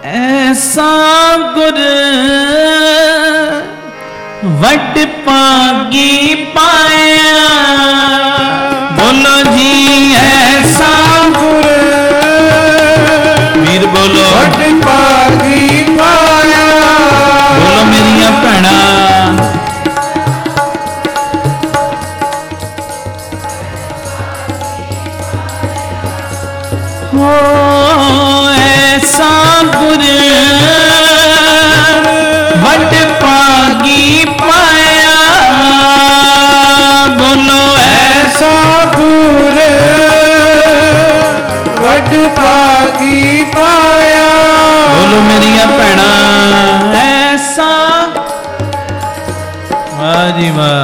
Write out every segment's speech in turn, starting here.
ऐसा गुर वट पागी पाया। बोलो जी ऐसा गुर, वीर बोलो वट पागी पाया। बोलो मेरिया भैणा हो ऐसा गुर वट पागी पाया। बोलो ऐसा गुर वट पागी पाया। बोलो मेरिया भैणा ऐसा। वाह जी वाह।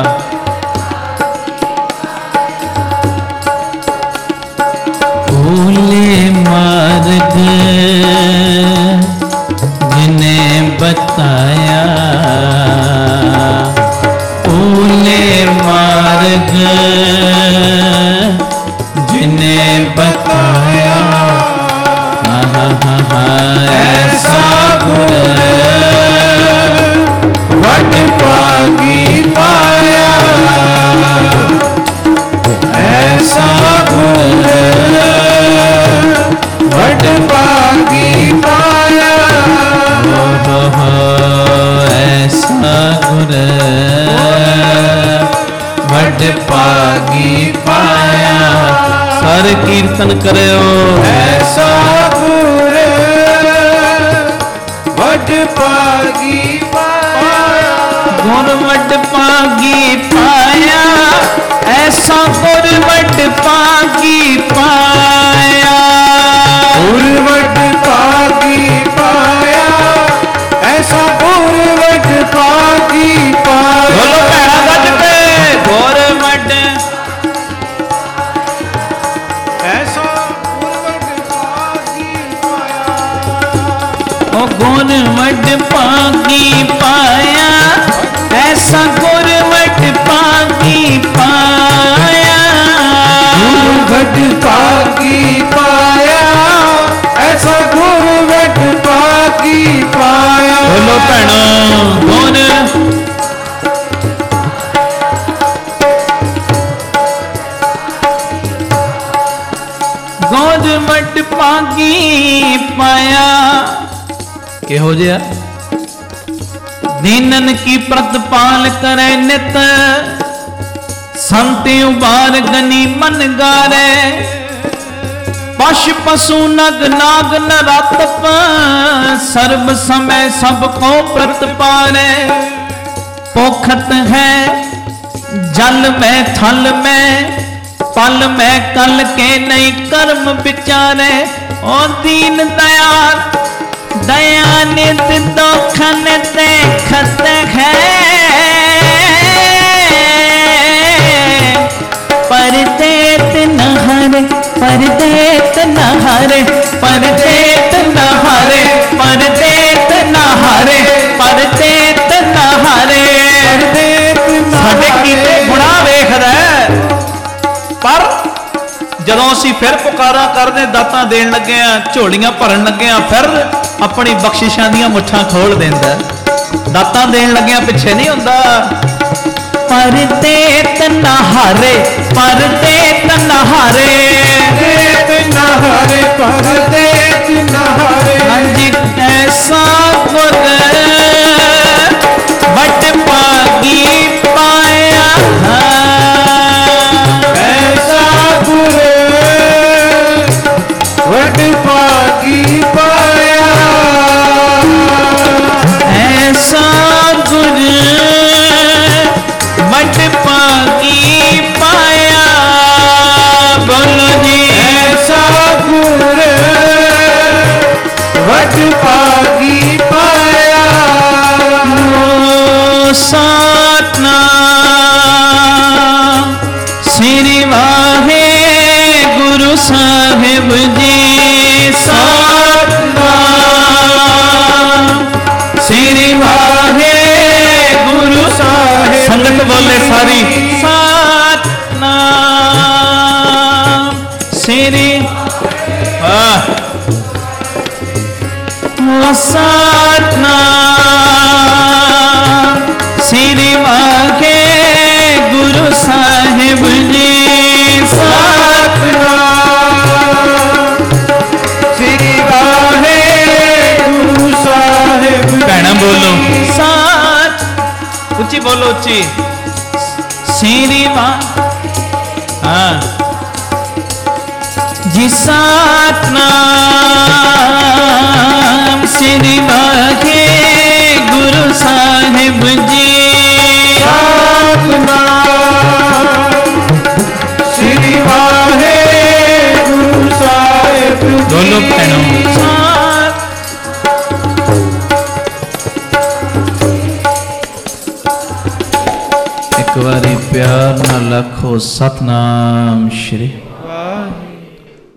भूले मार्ग जिन्हें बताया, भूले मार्ग जिन्हें बताया। ऐसा गुर वट पागी पाया। ऐसा गुर वट पागी पाया। ऐसा गुर वट पागी पाया। सारे कीर्तन करो। ऐसा गुर वट पागी पाया। गुर वट पागी पाया। ऐसा गुर वट पागी पाया। गुर वट पागी पाया। ऐसा गुर वट पागी पाया। बोलो भैणा गज के गुर वट। ऐसा गुर वट पागी पाया। ओ गुर वट पागी पाया। ऐसा गुर वट पागी पाया। गुर वट पागी पाया। ऐसा गुर वट पागी पाया। बोलो भैणो गुर गुर वट पागी पाया। किहो जिहा दीनन की प्रतिपाल करे नित। संत उबार गनी मन गारे। पशु पशु नग नाग नरातप। सर्व समय सबको प्रतिपाले। पोखत है जल में थल में। पल में कल के नहीं कर्म विचारे। ओ दीन दयाल दयानित दोखन देखत है। परदेत नहरे परदेत नहरे परदेत नहरे परदेत नहरे परदेत नहरे। ਸਾਡੇ ਕੀਤੇ ਗੁਨਾਹ ਵੇਖਦਾ ਪਰ ਜਦੋਂ ਅਸੀਂ ਫਿਰ ਪੁਕਾਰਾਂ ਕਰਦੇ ਦਾਤਾਂ ਦੇਣ ਲੱਗੇ ਆ ਝੋਲੀਆਂ ਭਰਨ ਲੱਗੇ ਆ ਫਿਰ ਆਪਣੀ ਬਖਸ਼ਿਸ਼ਾਂ ਦੀਆਂ ਮੁੱਠਾਂ ਖੋਲ ਦਿੰਦਾ। ਦਾਤਾਂ ਦੇਣ ਲੱਗਿਆਂ ਪਿੱਛੇ ਨਹੀਂ ਹੁੰਦਾ। परदेत नहारे परदेत नहारे नहारे परदेत नहारे। हाँ जी ऐसा गुर वट पागी पाया। ऐसा गुर वट पागी पाया। ऐसा गुर वट पागी पाया। बोलो जी ऐसा गुर वट पागी पाया। सतनाम श्री वाहे गुरु साहिब जी। सतनाम श्री वाहे गुरु साहिब। संगत बोले सारी सतनाम श्री। सतनाम श्री वाहे गुरु साहिब जी सतनाम श्री वाहे गुरु साहिब भैणा बोलो सात उच्ची बोलो उच्ची श्री वा हाँ जी सतनाम श्री वाहे गुरु साहिब जी सतनाम श्री वाहे गुरु साहिब बोलो भैणों एक बारी प्यार ना लखो सतनाम श्री वाहे